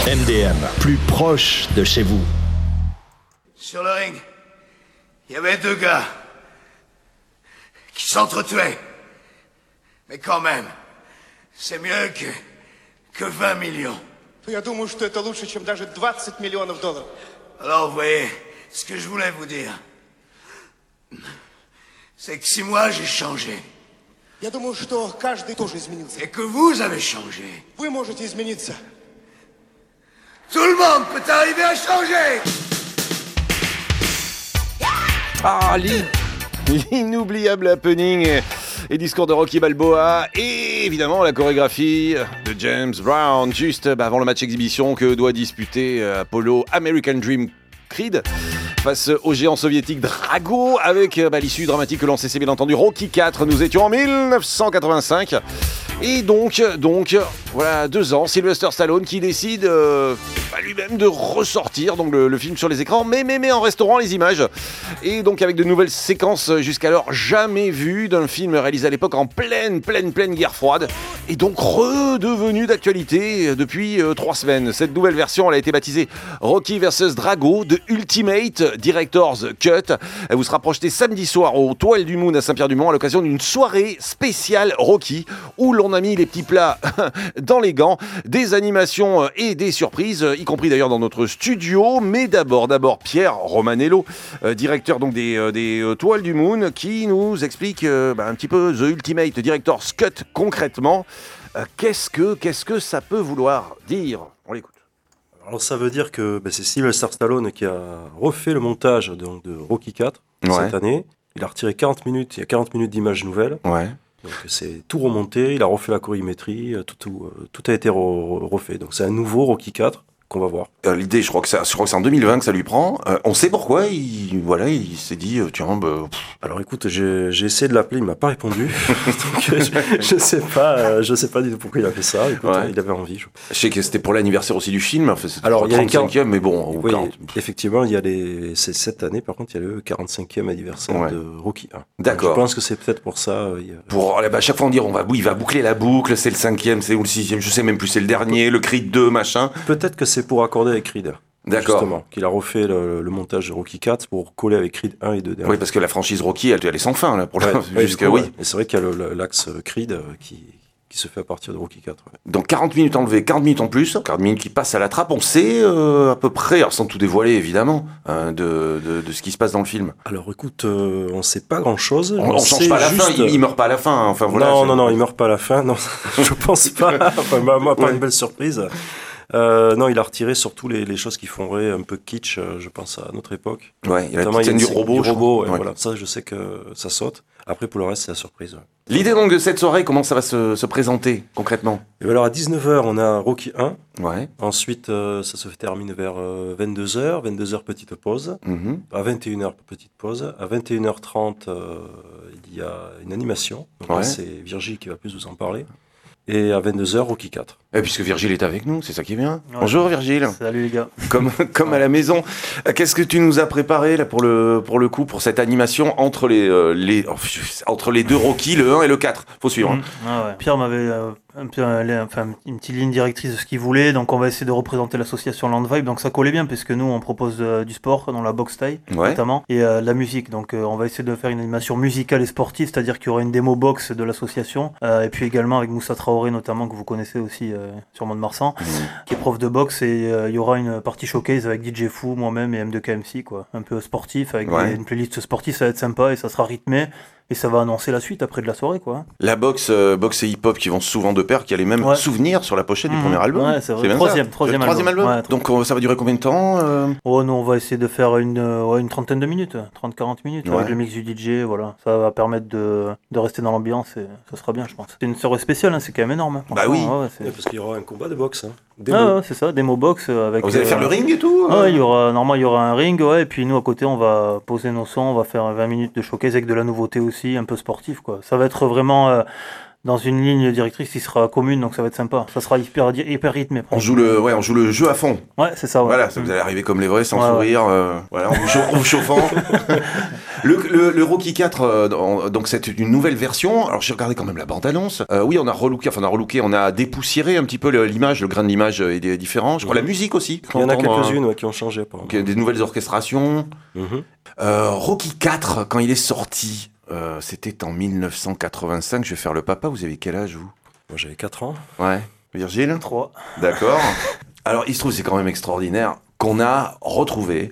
MDM, plus proche de chez vous. Sur le ring, il y avait deux gars qui s'entretuaient. Mais quand même, c'est mieux que 20 millions. Я думаю, что это лучше, чем даже 20 миллионов долларов. Alors vous voyez, ce que je voulais vous dire, c'est que si moi j'ai changé, Я думаю, что каждый тоже изменился. et que vous avez changé, Вы можете измениться. tout le monde peut arriver à changer. Ah, l'inoubliable happening et discours de Rocky Balboa et évidemment la chorégraphie de James Brown juste avant le match exhibition que doit disputer Apollo American Dream Creed face au géant soviétique Drago avec l'issue dramatique que l'on sait, c'est bien entendu Rocky IV. Nous étions en 1985 et donc voilà 2 ans, Sylvester Stallone qui décide lui-même de ressortir donc le film sur les écrans mais en restaurant les images et donc avec de nouvelles séquences jusqu'alors jamais vues d'un film réalisé à l'époque en pleine guerre froide et donc redevenu d'actualité depuis 3 semaines. Cette nouvelle version elle a été baptisée Rocky vs Drago de Ultimate Director's Cut. Elle vous sera projetée samedi soir au Toile du Moon à Saint-Pierre-du-Mont à l'occasion d'une soirée spéciale Rocky où l'on a mis les petits plats dans les gants, des animations et des surprises, y compris d'ailleurs dans notre studio. Mais d'abord Pierre Romanello, directeur donc des Toiles du Moon, qui nous explique un petit peu The Ultimate Director's Cut concrètement. Qu'est-ce que ça peut vouloir dire ? On l'écoute. Alors ça veut dire que c'est Sylvester Stallone qui a refait le montage de Rocky IV cette année. Il a retiré 40 minutes, il y a 40 minutes d'images nouvelles. Ouais. Donc c'est tout remonté, il a refait la colorimétrie, tout a été refait. Donc c'est un nouveau Rocky IV qu'on va voir. L'idée, je crois que c'est en 2020 que ça lui prend. On sait pourquoi il s'est dit tiens. Alors écoute, j'ai essayé de l'appeler, il m'a pas répondu. Donc je sais pas du tout pourquoi il a fait ça. Écoute, il avait envie. Je sais que c'était pour l'anniversaire aussi du film. Enfin, c'était alors le 35e, mais bon. Oui, effectivement, c'est cette année. Par contre, il y a le 45e anniversaire de Rocky 1. D'accord. Donc, je pense que c'est peut-être pour ça. À chaque fois on dit il va boucler la boucle. C'est le 5e, c'est ou le 6e, je sais même plus. C'est le dernier, le Creed 2, machin. Peut-être que c'est pour accorder avec Creed. D'accord. Justement, qu'il a refait le montage de Rocky IV pour coller avec Creed 1 et 2. Oui, parce que la franchise Rocky, elle est sans fin là pour oui. Et c'est vrai qu'il y a l'axe Creed qui se fait à partir de Rocky IV. Ouais. Donc 40 minutes enlevées, 40 minutes en plus, 40 minutes qui passent à la trappe. On sait à peu près, alors sans tout dévoiler évidemment, de ce qui se passe dans le film. Alors écoute, on sait pas grand-chose. On change pas la fin, il meurt pas à la fin. Enfin voilà. Non, il meurt pas à la fin. Non, je pense pas. Enfin, moi, pas une belle surprise. Non, il a retiré surtout les choses qui font un peu kitsch, je pense à notre époque. Ouais, il y a la petite scène du robot. Voilà, ça je sais que ça saute. Après pour le reste c'est la surprise. Ouais. L'idée donc de cette soirée, comment ça va se présenter concrètement ? Et bien alors à 19h on a Rocky 1. Ouais. Ensuite ça se termine vers 22h, 22h petite pause. Mm-hmm. À 21h petite pause. À 21h30 il y a une animation. Donc là, c'est Virgile qui va plus vous en parler. Et à 22h, Rocky 4. Et puisque Virgile est avec nous, c'est ça qui est bien. Ouais. Bonjour Virgile. Salut les gars. Comme à la maison. Qu'est-ce que tu nous as préparé là pour le coup, pour cette animation entre les deux Rocky, le 1 et le 4 ? Faut suivre. Ouais. Pierre m'avait une petite ligne directrice de ce qu'il voulait, donc on va essayer de représenter l'association Land Vibe, donc ça collait bien parce que nous on propose du sport dans la boxe taille notamment et de la musique, donc on va essayer de faire une animation musicale et sportive, c'est-à-dire qu'il y aura une démo boxe de l'association et puis également avec Moussa Traoré notamment que vous connaissez aussi sur Mont-de-Marsan, qui est prof de boxe, et il y aura une partie showcase avec DJ Fou, moi-même et M2KMC quoi, un peu sportif avec une playlist sportive, ça va être sympa et ça sera rythmé. Et ça va annoncer la suite après de la soirée, quoi. La boxe et hip-hop qui vont souvent de pair, qui a les mêmes souvenirs sur la pochette du premier album. Ouais, c'est vrai. Troisième album. Ouais, donc ça va durer combien de temps nous on va essayer de faire une trentaine de minutes, 30-40 minutes, avec le mix du DJ, voilà. Ça va permettre de rester dans l'ambiance et ça sera bien, je pense. C'est une soirée spéciale, c'est quand même énorme. Bah oui. Parce qu'il y aura un combat de boxe. C'est ça, démo boxe avec. Vous allez faire le ring et tout il y aura un ring, et puis nous à côté on va poser nos sons, on va faire 20 minutes de showcase avec de la nouveauté aussi, un peu sportif quoi. Ça va être vraiment dans une ligne directrice qui sera commune, donc ça va être sympa. Ça sera hyper rythmé. On joue le jeu à fond. Ouais, c'est ça. Ouais. Voilà, vous allez arriver comme les vrais, sans sourire, en vous chauffant. Le Rocky 4, donc c'est une nouvelle version. Alors j'ai regardé quand même la bande-annonce. Oui, on a relooké, on a dépoussiéré un petit peu l'image, le grain de l'image est différent. Je crois la musique aussi. Il y en a quelques-unes qui ont changé. Des nouvelles orchestrations. Rocky 4, quand il est sorti, c'était en 1985. Je vais faire le papa. Vous avez quel âge, vous? Moi, j'avais 4 ans. Ouais. Virgile? 3. D'accord. Alors, il se trouve, c'est quand même extraordinaire qu'on a retrouvé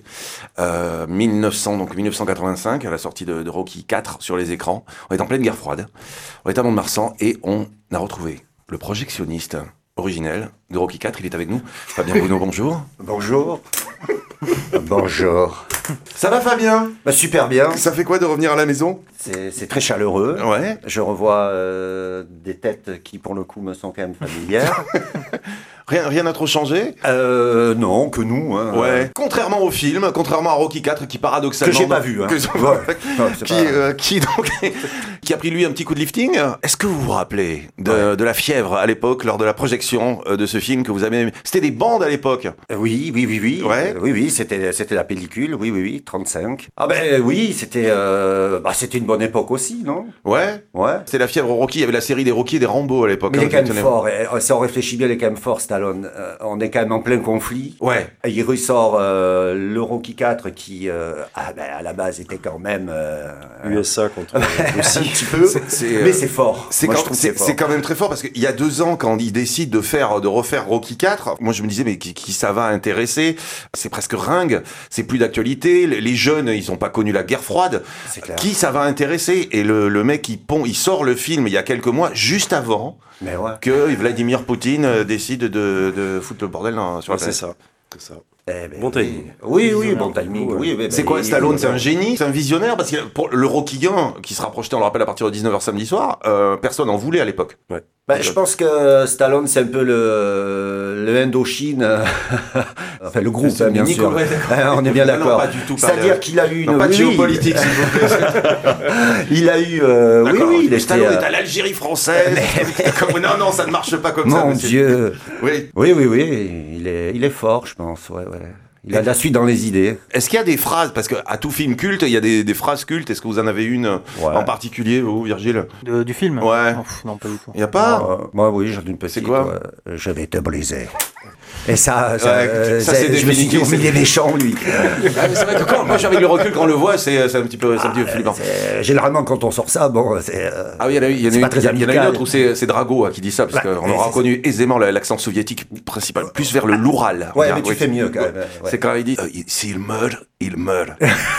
1985, à la sortie de Rocky 4 sur les écrans. On est en pleine guerre froide. On est à Mont-de-Marsan et on a retrouvé le projectionniste originel de Rocky 4. Il est avec nous. Fabien Bruno, bonjour. Bonjour. Bonjour. Ça va, Fabien? Super bien. Ça fait quoi de revenir à la maison? C'est très chaleureux. Ouais. Je revois des têtes qui, pour le coup, me sont quand même familières. Rien n'a trop changé? Non, que nous. Hein, ouais. Contrairement au film, contrairement à Rocky 4, qui paradoxalement... Que j'ai pas vu. Hein. Qui a pris lui un petit coup de lifting. Est-ce que vous vous rappelez de la fièvre à l'époque, lors de la projection de ce film que vous avez aimé? C'était des bandes à l'époque. Oui. Ouais. Oui, c'était la pellicule, oui, 35. Ah ben oui, c'était une bonne époque aussi, non? Ouais. C'était la fièvre Rocky, il y avait la série des Rocky et des Rambo à l'époque. Mais il est quand même fort, si on réfléchit bien, il est quand même fort, Stallone. On est quand même en plein conflit. Ouais. Et il ressort le Rocky 4 qui, à la base, était quand même... USA contre Russie. Un petit peu, mais c'est fort. C'est quand même très fort parce qu'il y a 2 ans, quand il décide de refaire Rocky 4, moi je me disais, mais qui ça va intéresser? C'est presque ringue, c'est plus d'actualité, les jeunes, ils ont pas connu la guerre froide. Qui ça va intéresser? Et le mec, il sort le film il y a quelques mois, juste avant que Vladimir Poutine décide de foutre le bordel sur la planète. C'est ça. Bon timing. Oui, bon timing. C'est quoi Stallone? C'est un génie? C'est un visionnaire? Parce que pour le Rocky 1, qui sera projeté, on le rappelle, à partir de 19h samedi soir, personne n'en voulait à l'époque. Ouais. Je pense que Stallone, c'est un peu le Indochine, enfin le groupe, bien sûr. On est bien d'accord. Pas du tout. C'est-à-dire qu'il a eu une... pas de géopolitique, s'il vous plaît. Il a eu... Stallone est à l'Algérie française. Non, ça ne marche pas comme ça. Mon Dieu. Oui. Il est fort, je pense, ouais. Il a de la suite dans les idées. Est-ce qu'il y a des phrases, parce qu'à tout film culte, il y a des phrases cultes, est-ce que vous en avez une en particulier, vous, Virgile? Du film? Ouais. Non, pas du tout. Il n'y a pas? Moi, oui, j'en ai une petite. C'est quoi? Je vais te briser. Et ça c'est je me suis dit, il est méchant, lui. C'est vrai que moi, avec le recul, quand on le voit, c'est un petit peu flippant. Généralement, quand on sort ça, bon, c'est... il y en a une autre où c'est Drago qui dit ça, parce qu'on aura reconnu aisément l'accent soviétique principal, plus vers le l'Oural. Ouais, mais tu fais mieux, quand même. C'est quand il dit, s'il meurt, il meurt.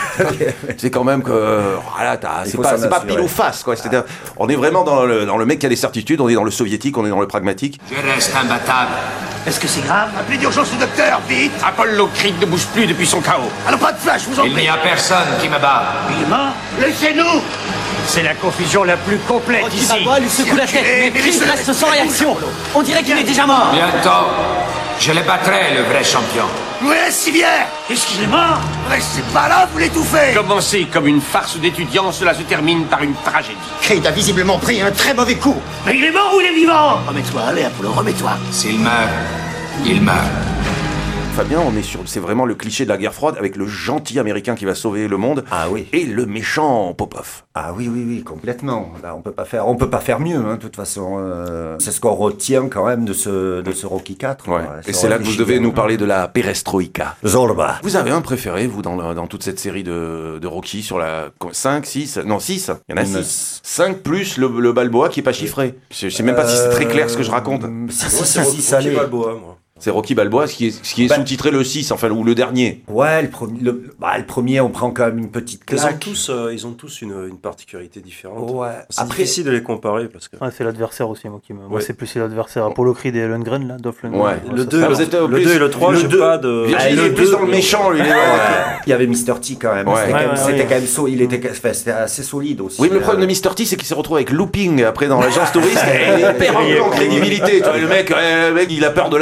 C'est quand même que, voilà, c'est pas pile ou face, quoi. C'est-à-dire, on est vraiment dans le mec qui a des certitudes, on est dans le soviétique, on est dans le pragmatique. Je reste imbattable. Est-ce que c'est grave? Appelez d'urgence le docteur, vite! Apollo Creed ne bouge plus depuis son chaos. Alors pas de flash, vous en prie! Il n'y a personne qui me bat. Il est mort? Laissez-nous! C'est la confusion la plus complète ici. lui secoue la tête, mais Creed reste sans réaction. On dirait qu'il est déjà mort. Bientôt, je le battrai, le vrai champion. Ouais, Civière! Est-ce qu'il est mort? Restez pas là, vous l'étouffez! Commencer comme une farce d'étudiants, cela se termine par une tragédie. Creed a visiblement pris un très mauvais coup. Mais il est mort ou il est vivant? Remets-toi, allez, Apollo, remets-toi. S'il meurt, il meurt. Fabien, c'est vraiment le cliché de la guerre froide avec le gentil américain qui va sauver le monde. Et le méchant Popov. Oui, complètement. Là, on peut pas faire mieux, hein, de toute façon. C'est ce qu'on retient quand même de ce Rocky 4. Ouais. Et c'est là que vous devez nous parler de la perestroïka. Zorba. Vous avez un préféré, vous, dans toute cette série de Rocky sur la 5, 6? Non, 6. Il y en a 6. 5 plus le Balboa qui est pas chiffré. Je sais même pas si c'est très clair ce que je raconte. Si, allez. Balboa, moi. C'est Rocky Balboa, ce qui est sous-titré le 6, enfin, ou le dernier. Ouais, le premier, on prend quand même une petite claque. Ils ont tous une particularité différente. Ouais. C'est difficile de les comparer parce que... Ouais, c'est l'adversaire aussi, moi, moi c'est plus l'adversaire. Apollo Creed et Lundgren, là, Dolph Lundgren. Ouais. Le 2 et le 3, je sais pas de... Il est plus dans le méchant, lui. Il y avait Mr. T quand même. C'était quand même c'était assez solide aussi. Oui, mais le problème de Mr. T, c'est qu'il s'est retrouvé avec Looping après dans l'agence touriste. Il perd un peu en crédibilité. Le mec, il a peur de l'avion.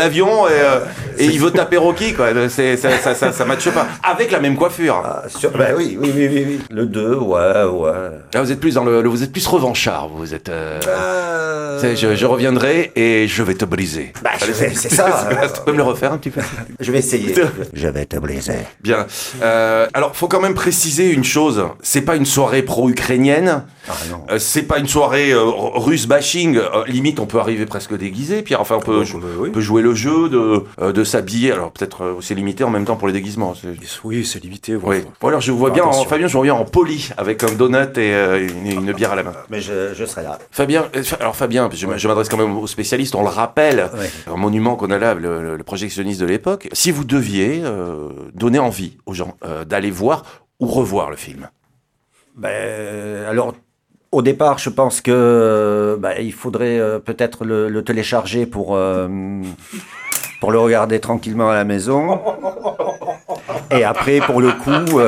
et il veut taper Rocky, quoi. Ça matche pas. Avec la même coiffure. Ben oui. Le 2, ouais. Là, vous êtes plus vous êtes plus revanchard, vous êtes... Je reviendrai et je vais te briser. Bah, c'est ça. Tu peux me le refaire un petit peu? Je vais essayer. Je vais te briser. Bien. Alors, faut quand même préciser une chose. C'est pas une soirée pro-ukrainienne. Ah, non. C'est pas une soirée russe bashing. Limite, on peut arriver presque déguisé. Pierre, enfin, on peut jouer le jeu de s'habiller. Alors, peut-être c'est limité en même temps pour les déguisements. Oui, c'est limité. Oui. Bon, alors, je vous vois bien, Fabien, je vous vois bien en poli, avec un donut et une bière à la main. Mais je serai là. Fabien, je m'adresse quand même aux spécialistes. On le rappelle, un monument qu'on a là, le projectionniste de l'époque. Si vous deviez donner envie aux gens d'aller voir ou revoir le film. Alors, au départ, je pense que il faudrait peut-être le télécharger pour le regarder tranquillement à la maison. Et après, pour le coup,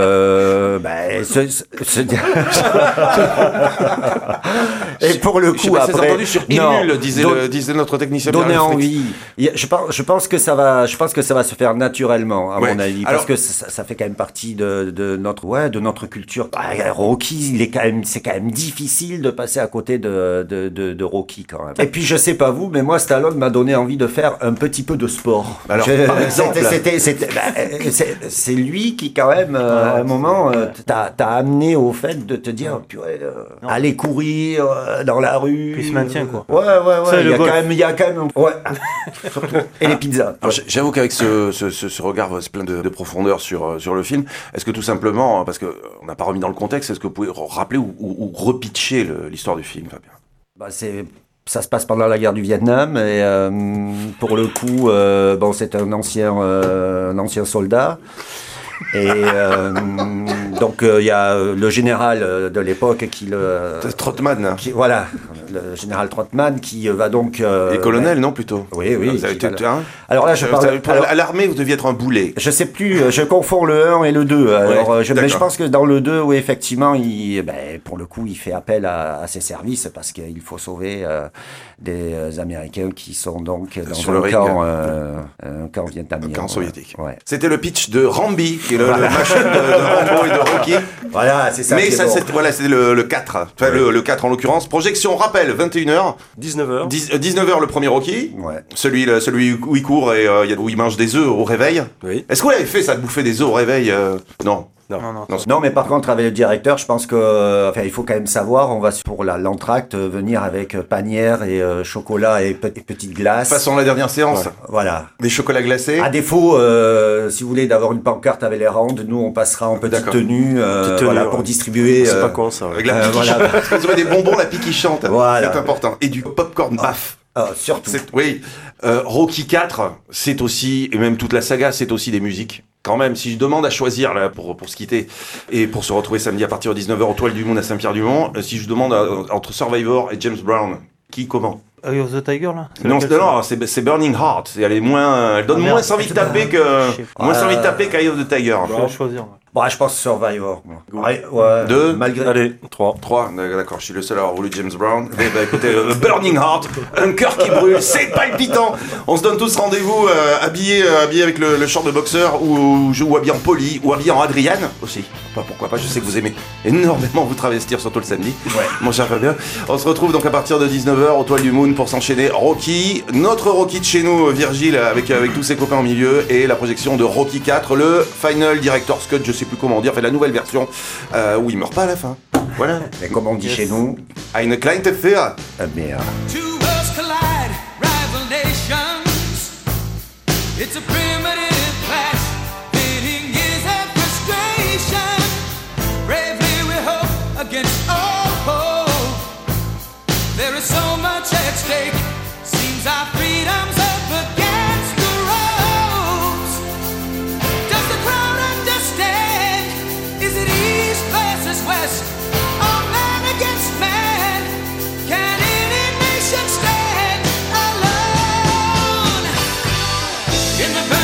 et pour le coup, après, entendu sur Nul, disait notre technicien. Donner envie. Je pense que ça va se faire naturellement, à mon avis, parce que ça fait quand même partie de notre culture. Rocky, c'est quand même difficile de passer à côté de Rocky quand même. Et puis je sais pas vous, mais moi Stallone m'a donné envie de faire un petit peu de sport. Alors, par exemple, c'est lui qui quand même à un moment t'a amené au fait de te dire purée, aller courir dans la rue. Puis il se maintient quoi. Ouais. Il y a quand même ouais. Et les pizzas. Alors, j'avoue qu'avec ce regard plein de profondeur sur le film, est-ce que tout simplement, parce que on n'a pas remis dans le contexte, est-ce que vous pouvez rappeler ou repitcher l'histoire du film, Fabien? Ça se passe pendant la guerre du Vietnam et pour le coup, c'est un ancien soldat. Et donc il y a le général de l'époque Trotman. Le général Trotman qui va donc... Et colonel, non, plutôt? Oui. Vous avez été, alors là, je parle... à l'armée, vous deviez être un boulet. Je sais plus, je confonds le 1 et le 2. Alors, mais je pense que dans le 2, oui, effectivement, pour le coup, il fait appel à ses services parce qu'il faut sauver des Américains qui sont donc dans un camp vietnamien. Un camp soviétique. Ouais. C'était le pitch de Rambi, qui est le machin de Rambo et de Rocky. Voilà, c'est ça. Mais ça, c'était le 4. Enfin, le 4 en l'occurrence. Projection, rappel, 21h. 19h. 19h le premier Rocky. Ouais. Celui où il court et où il mange des œufs au réveil. Oui. Est-ce que vous l'avez fait ça, de bouffer des œufs au réveil? Non. Non, mais par contre, avec le directeur, je pense que, il faut quand même savoir, on va pour l'entracte venir avec panière et chocolat et petites glaces. Façon la dernière séance. Ouais, voilà. Des chocolats glacés. À défaut, si vous voulez, d'avoir une pancarte avec les rounds, nous on passera en petite tenue, pour distribuer. C'est pas con ça. Avec la pique qui chante. Parce que vous avez des bonbons, la pique qui chante. Voilà. C'est important. Et du popcorn baf. Surtout. Oui. Rocky 4, c'est aussi, et même toute la saga, c'est aussi des musiques. Quand même, si je demande à choisir là pour se quitter et pour se retrouver samedi à partir de 19h aux Toiles du Monde à Saint-Pierre-du-Mont, si je demande entre Survivor et James Brown, qui comment? Eye of the Tiger là? Non, c'est Burning Heart. Elle donne moins envie de taper qu'Eye of the Tiger. Je vais choisir. Je pense Survivor. Ouais, 2, malgré. Allez, 3. D'accord, je suis le seul à avoir voulu James Brown. Écoutez, Burning Heart, un cœur qui brûle, c'est palpitant. On se donne tous rendez-vous habillés avec le short de boxeur ou habillé en poli ou habillé en Adriane aussi. Pourquoi pas, je sais que vous aimez énormément vous travestir, surtout le samedi. Ouais. Mon cher Fabien. On se retrouve donc à partir de 19h aux Toiles du Moon pour s'enchaîner Rocky. Notre Rocky de chez nous, Virgile, avec tous ses copains au milieu, et la projection de Rocky 4, le Final Director's Cut, je sais plus comment dire, la nouvelle version où il meurt pas à la fin. Voilà. Mais comme on dit chez nous, Eine kleine Fehler. Merde. Two worlds collide, rival nations. It's a primitive clash, pitting years of frustration. Bravely we hope against all hope. There is so much at stake. Seems our freedom's up against the ropes. Does the crowd understand? Is it east versus west? Or man against man? Can any nation stand alone? In the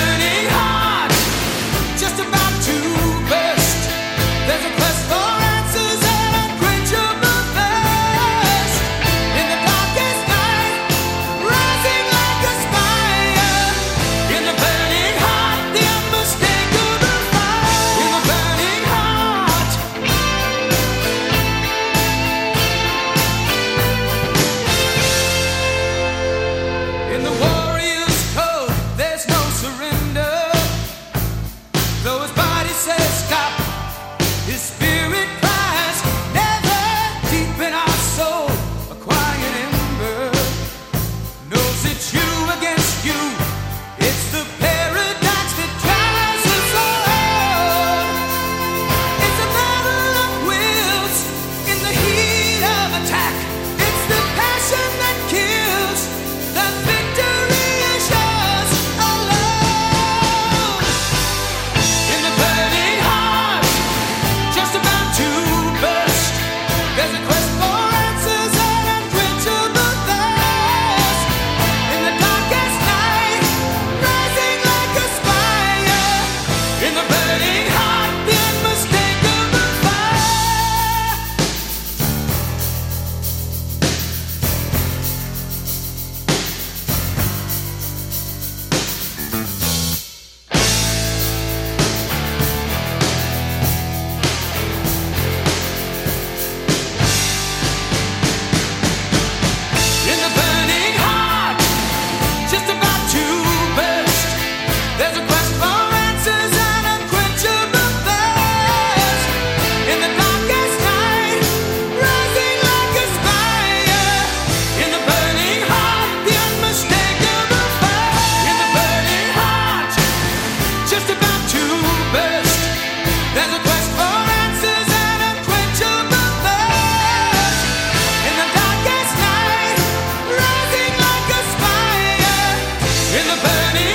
burning.